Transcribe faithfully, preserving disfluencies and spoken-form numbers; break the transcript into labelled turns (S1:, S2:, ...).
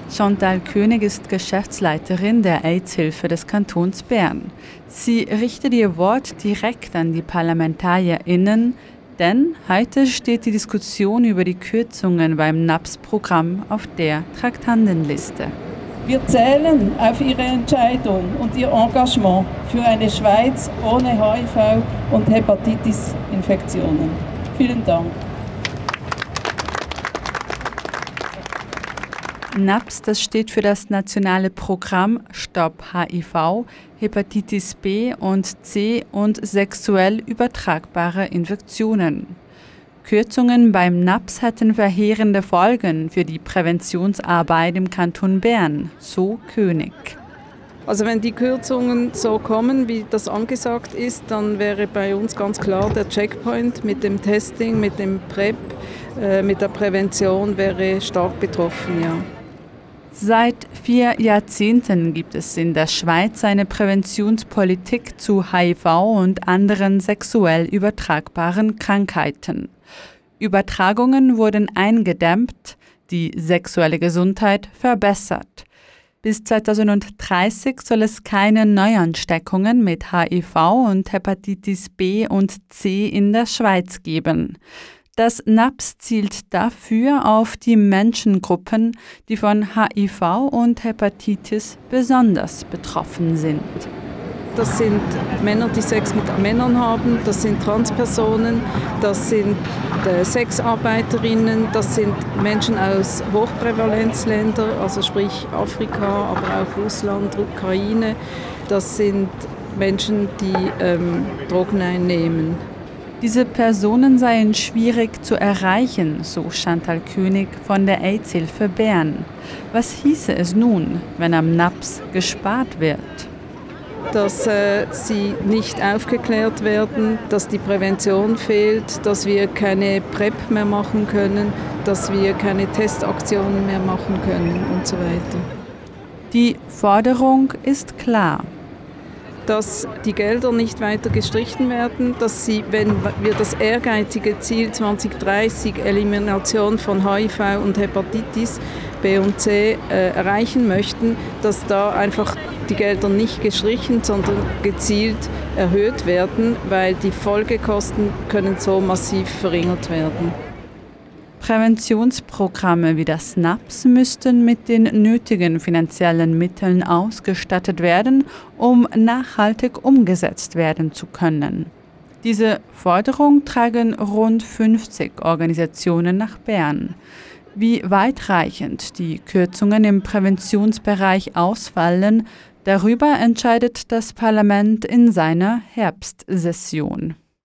S1: Chantal König ist Geschäftsleiterin der AIDS-Hilfe des Kantons Bern. Sie richtet ihr Wort direkt an die ParlamentarierInnen, denn heute steht die Diskussion über die Kürzungen beim N A P S-Programm auf der Traktandenliste.
S2: Wir zählen auf Ihre Entscheidung und Ihr Engagement für eine Schweiz ohne H I V und Hepatitis-Infektionen. Vielen Dank.
S1: N A P S, das steht für das nationale Programm Stopp H I V, Hepatitis B und C und sexuell übertragbare Infektionen. Kürzungen beim N A P S hätten verheerende Folgen für die Präventionsarbeit im Kanton Bern, so König.
S3: Also wenn die Kürzungen so kommen, wie das angesagt ist, dann wäre bei uns ganz klar der Checkpoint mit dem Testing, mit dem PrEP, äh, mit der Prävention wäre stark betroffen, ja.
S1: Seit vier Jahrzehnten gibt es in der Schweiz eine Präventionspolitik zu H I V und anderen sexuell übertragbaren Krankheiten. Übertragungen wurden eingedämmt, die sexuelle Gesundheit verbessert. Bis zweitausenddreißig soll es keine Neuansteckungen mit H I V und Hepatitis B und C in der Schweiz geben. Das N A P S zielt dafür auf die Menschengruppen, die von H I V und Hepatitis besonders betroffen sind.
S3: Das sind Männer, die Sex mit Männern haben, das sind Transpersonen, das sind äh, Sexarbeiterinnen, das sind Menschen aus Hochprävalenzländern, also sprich Afrika, aber auch Russland, Ukraine. Das sind Menschen, die ähm, Drogen einnehmen.
S1: Diese Personen seien schwierig zu erreichen, so Chantal König von der AIDS-Hilfe Bern. Was hieße es nun, wenn am N A P S gespart wird?
S3: Dass äh, sie nicht aufgeklärt werden, dass die Prävention fehlt, dass wir keine PrEP mehr machen können, dass wir keine Testaktionen mehr machen können und so weiter.
S1: Die Forderung ist klar.
S3: Dass die Gelder nicht weiter gestrichen werden, dass sie, wenn wir das ehrgeizige Ziel zwanzig dreißig, Elimination von H I V und Hepatitis B und C äh, erreichen möchten, dass da einfach die Gelder nicht gestrichen, sondern gezielt erhöht werden, weil die Folgekosten können so massiv verringert werden.
S1: Präventionsprogramme wie das N A P S müssten mit den nötigen finanziellen Mitteln ausgestattet werden, um nachhaltig umgesetzt werden zu können. Diese Forderung tragen rund fünfzig Organisationen nach Bern. Wie weitreichend die Kürzungen im Präventionsbereich ausfallen, darüber entscheidet das Parlament in seiner Herbstsession.